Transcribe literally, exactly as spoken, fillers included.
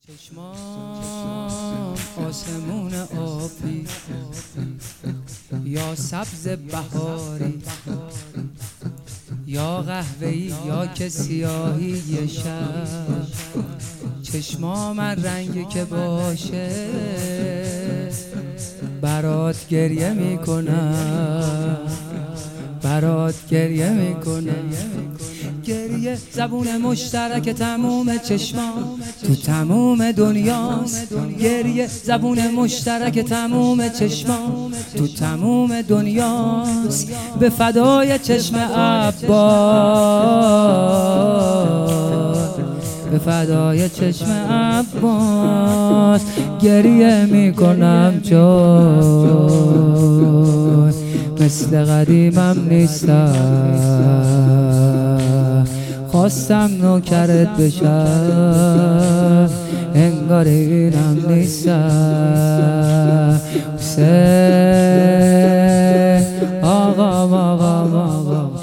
چشمام آسمون آبی یا سبز بهاری یا قهوه‌ای یا که سیاهی یه شب، چشمام هر رنگی که باشه برات گریه میکنم، برات گریه میکنم. گریه زبون مشترک تموم چشمام تو تموم دنیاست. گریه زبون مشترک تموم چشمام تو تموم دنیاست. به فدای چشم عباس، به فدای چشم عباس گریه میکنم، چون مثل قدیمم نیستم. خواستم نوکرت بشم، انگار اینم نیستم. حسین آقا آقا آقا